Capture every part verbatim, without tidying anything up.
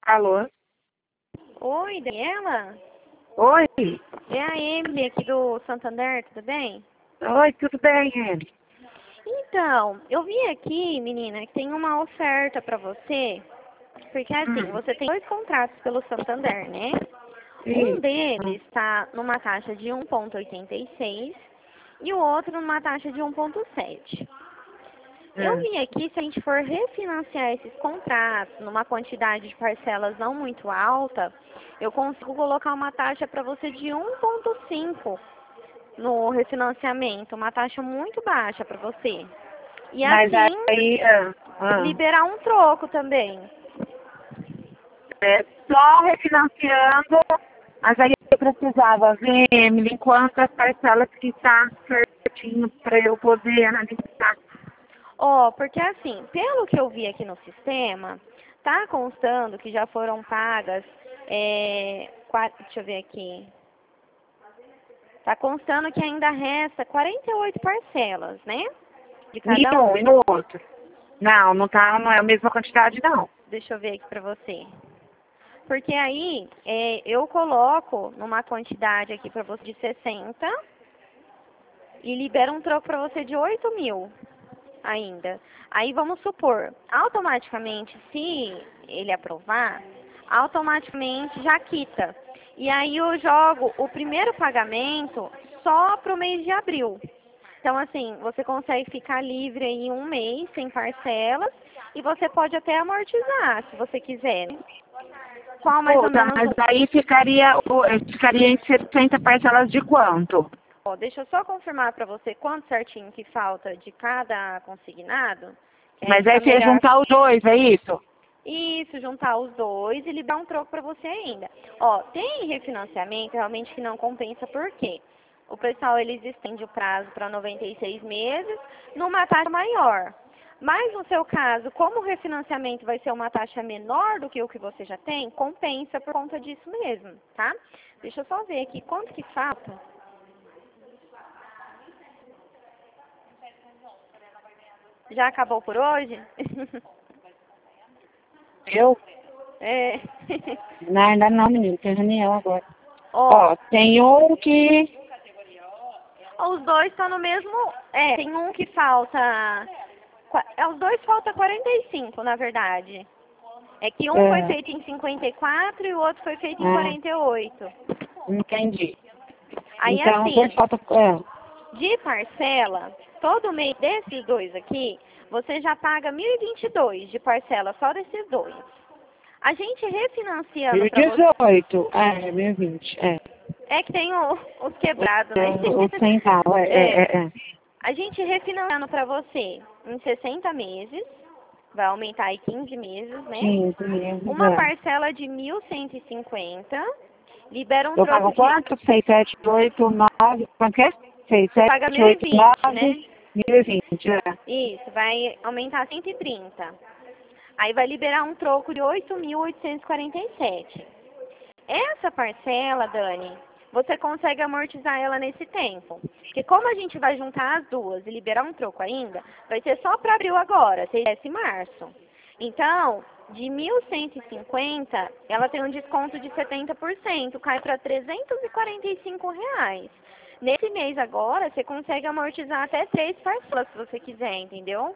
Alô? Oi, Daniela? Oi? É a Emily aqui do Santander, tudo bem? Oi, tudo bem, Ele? Então, eu vi aqui, menina, que tem uma oferta pra você, porque assim, Hum, você tem dois contratos pelo Santander, né? Um isso. deles está numa taxa de um vírgula oitenta e seis e o outro numa taxa de um vírgula sete. Eu Hum. vi aqui, se a gente for refinanciar esses contratos numa quantidade de parcelas não muito alta, eu consigo colocar uma taxa para você de um vírgula cinco no refinanciamento, uma taxa muito baixa para você. E Mas assim, aí, ah, ah, liberar um troco também. é só refinanciando, mas aí eu precisava ver, Emily, quantas parcelas que está certinho para eu poder analisar. Ó, porque assim, pelo que eu vi aqui no sistema, tá constando que já foram pagas, é, quatro, deixa eu ver aqui, tá constando que ainda resta quarenta e oito parcelas, né? De Em cada um um. e no outro. Não, não tá, não é a mesma quantidade, não. Deixa eu ver aqui pra você. Porque aí, é, eu coloco numa quantidade aqui pra você de sessenta e libero um troco pra você de oito mil ainda. Aí vamos supor, automaticamente, se ele aprovar, automaticamente já quita. E aí eu jogo o primeiro pagamento só pro mês de abril. Então, assim, você consegue ficar livre em um mês, sem parcelas, e você pode até amortizar, se você quiser, né? Qual mais ou Puta, menos mas o... aí ficaria, o- eh, ficaria em sessenta parcelas de quanto? Ó, deixa eu só confirmar para você quanto certinho que falta de cada consignado, que aí Mas fica aí você ia melhor. juntar os dois, é isso? Isso, juntar os dois e liberar um troco para você ainda. Ó, tem refinanciamento realmente que não compensa, por quê? O pessoal, eles estende o prazo para noventa e seis meses numa taxa maior. Mas no seu caso, como o refinanciamento vai ser uma taxa menor do que o que você já tem, compensa por conta disso mesmo, tá? Deixa eu só ver aqui quanto que falta. Já acabou por hoje? Eu? É. Não, ainda não, menino, tem reunião agora. Ó, Ó, tem um que... os dois estão no mesmo. É, tem um que falta. qua- É, os dois falta quarenta e cinco, na verdade. É que um foi É, feito em cinquenta e quatro e o outro foi feito em é, quarenta e oito. entendi. Aí Então, assim, quanto falta... É, de parcela, todo mês desses dois aqui, você já paga mil e vinte e dois de parcela só desses dois. A gente refinanciando para você. mil e dezoito. É, mil e vinte, é. É que tem o- os quebrados, É, né? o centavo, é, é, É. é. é. A gente refinanciando para você em sessenta meses, vai aumentar aí quinze meses, né? quinze meses, Uma é. parcela de mil cento e cinquenta, libera um Eu troco pago de... quanto? Seis, sete, oito, nove... Quanto que é? Seis, Você paga sete, mil e oito, vinte, nove, né? mil e vinte, é. Isso, vai aumentar cento e trinta. Aí vai liberar um troco de oito mil oitocentos e quarenta e sete. Essa parcela, Dani, você consegue amortizar ela nesse tempo. Porque como a gente vai juntar as duas e liberar um troco ainda, vai ser só para abril agora, se tivesse março. Então, de mil cento e cinquenta, ela tem um desconto de setenta por cento, cai para trezentos e quarenta e cinco reais. Nesse mês agora, você consegue amortizar até três parcelas, se você quiser, entendeu?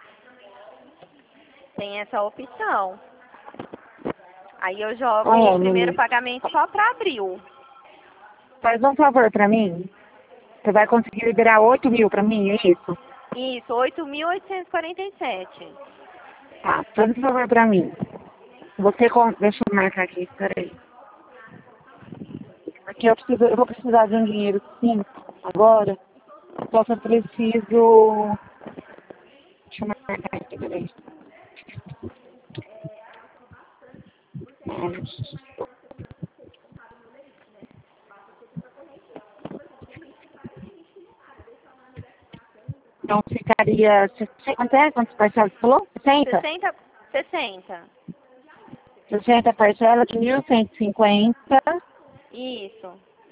Tem essa opção. Aí eu jogo o Olha, primeiro menino, pagamento só para abril. faz um favor pra mim. Você vai conseguir liberar oito mil pra mim, é isso? Isso, oito mil oitocentos e quarenta e sete. Tá, faz um favor pra mim. Você, con- deixa eu marcar aqui, peraí. Aqui eu, preciso, eu vou precisar de um dinheiro sim, agora. Só que eu preciso... Deixa eu marcar aqui, peraí. Então ficaria... Quanto é? Quantas parcelas você falou? sessenta? sessenta, sessenta. sessenta parcelas de mil cento e cinquenta. Isso.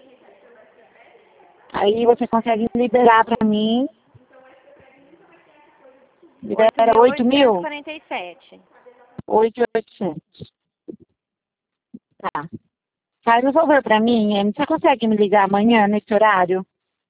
Aí você consegue liberar pra mim. oito Libera mil oito oitocentos e mil? quarenta e sete. oito mil e oitocentos. Tá. Faz um favor pra mim, eh, você consegue me ligar amanhã nesse horário?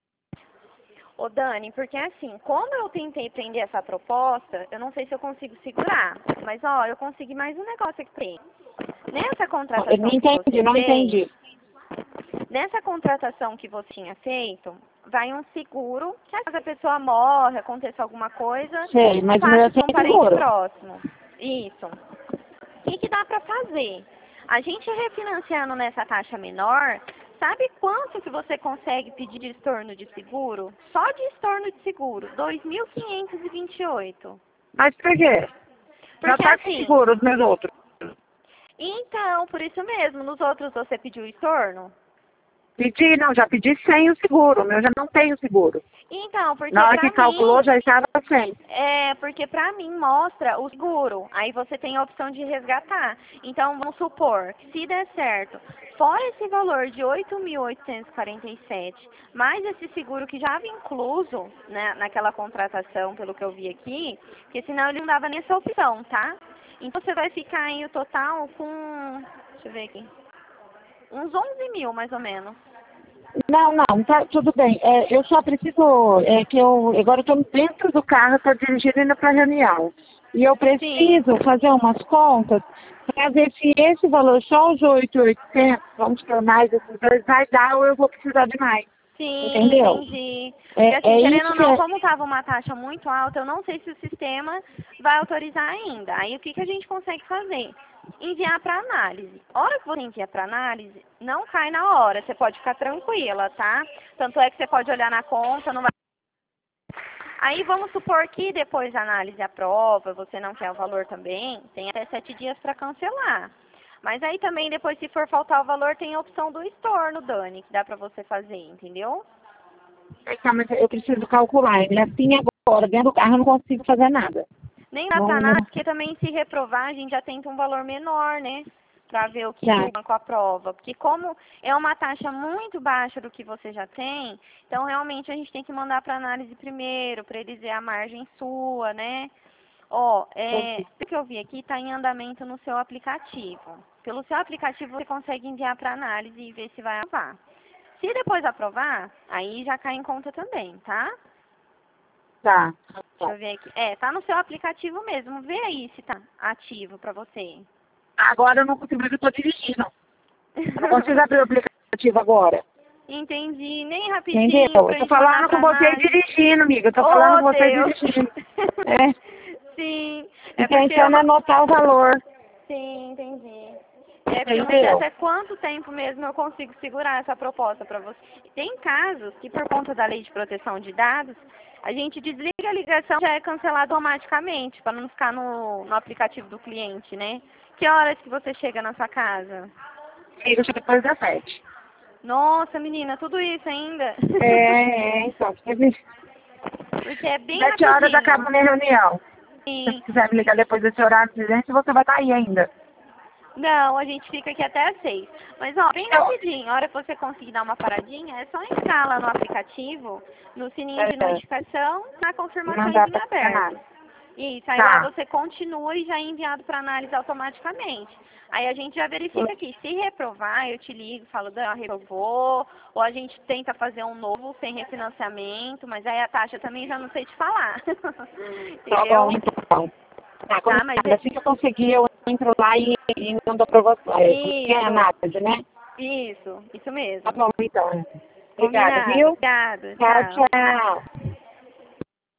Ô Dani, porque assim, como eu tentei prender essa proposta, eu não sei se eu consigo segurar. Mas ó, eu consegui mais um negócio aqui. Nessa Eu contratação não que entendi, você não fez, entendi. nessa contratação que você tinha feito, vai um seguro, que caso a pessoa morre, aconteça alguma coisa, Sei, mas o meu passe é para um sem parente seguro. próximo. Isso. O que, que dá para fazer? A gente refinanciando nessa taxa menor, sabe quanto que você consegue pedir de estorno de seguro? Só de estorno de seguro, dois mil quinhentos e vinte e oito. Mas por quê? Já Porque tá com assim, seguro os meus outros. então, por isso mesmo, nos outros você pediu estorno? Pedi, não, já pedi sem o seguro. O meu já não tem o seguro. Então, porque Na hora que pra calculou, mim, já estava sem. é, porque pra mim mostra o seguro. Aí você tem a opção de resgatar. Então, vamos supor que se der certo, fora esse valor de oito mil oitocentos e quarenta e sete, mais esse seguro que já estava incluso, né, naquela contratação, pelo que eu vi aqui, porque senão ele não dava nem essa opção, tá? Então você vai ficar em o total com, deixa eu ver aqui, uns onze mil mais ou menos. Não, não, tá tudo bem. É, eu só preciso, é que eu, agora eu estou dentro do carro, estou dirigindo indo para reunião. E eu Sim. preciso fazer umas contas para ver se esse valor, só os oito mil e oitocentos, vamos por mais esses dois, vai dar ou eu vou precisar de mais. Sim, Entendeu? entendi. Porque É, assim, é querendo isso ou que não, é. como estava uma taxa muito alta, eu não sei se o sistema vai autorizar ainda. Aí o que, que a gente consegue fazer? Enviar para análise. A hora que você envia para análise, não cai na hora, você pode ficar tranquila, tá? Tanto é que você pode olhar na conta, não vai. Aí vamos supor que depois a análise aprova, você não quer o valor também, tem até sete dias para cancelar. Mas aí também depois, se for faltar o valor, tem a opção do estorno, Dani, que dá para você fazer, entendeu? É, tá, mas eu preciso calcular. E assim agora, dentro do carro, eu não consigo fazer nada. Nem dá Não, pra não, nada, porque também se reprovar, a gente já tenta um valor menor, né? Pra ver o que, que tá. o banco aprova. Porque como é uma taxa muito baixa do que você já tem, então realmente a gente tem que mandar para análise primeiro, para eles ver a margem sua, né? Ó, é, o que eu vi aqui está em andamento no seu aplicativo. Pelo seu aplicativo você consegue enviar para análise e ver se vai aprovar. Se depois aprovar, aí já cai em conta também, tá? Tá. Deixa eu ver aqui. É, tá no seu aplicativo mesmo. Vê aí se tá ativo pra você. Agora eu não consigo, porque eu estou dirigindo. Eu não consigo abrir o aplicativo agora. Entendi. Nem Entendeu? rapidinho Eu pra tô gente mandar falando com pra você análise. dirigindo, amiga. Eu tô falando Oh, com você Deus. dirigindo. É. Sim. E É porque eu tentando não... anotar o valor. Sim, entendi. É porque eu não sei Entendeu? até quanto tempo mesmo eu consigo segurar essa proposta para você. Tem casos que, por conta da lei de proteção de dados, a gente desliga a ligação e já é cancelado automaticamente, para não ficar no, no aplicativo do cliente, né? Que horas que você chega na sua casa? Amiga, chega depois das sete. Nossa, menina, tudo isso ainda? É, é, então. Porque é bem Sete horas acaba rapidinho. a minha reunião. Se você Sim. quiser me ligar depois desse horário de gente, você vai estar aí ainda. Não, a gente fica aqui até às seis. Mas, ó, bem Eu, rapidinho, a hora que você conseguir dar uma paradinha, é só entrar lá no aplicativo, no sininho de é, notificação, na não dá confirmações em pra fazer aberto. nada. Isso, aí lá Tá. você continua e já é enviado para análise automaticamente. Aí a gente já verifica aqui. Se reprovar, eu te ligo, falo, Dan, reprovou, ou a gente tenta fazer um novo sem refinanciamento, mas aí a taxa também já não sei te falar. Tá bom, Entendeu? então. Tá, Tá, mas combinado. é... Assim que eu conseguir, eu entro lá e, e mando pra você. É, como que é a Isso, análise, né? isso, isso Tá mesmo. bom, então. Obrigada, Combinado. viu? Obrigado. Tchau, Tchau. tchau.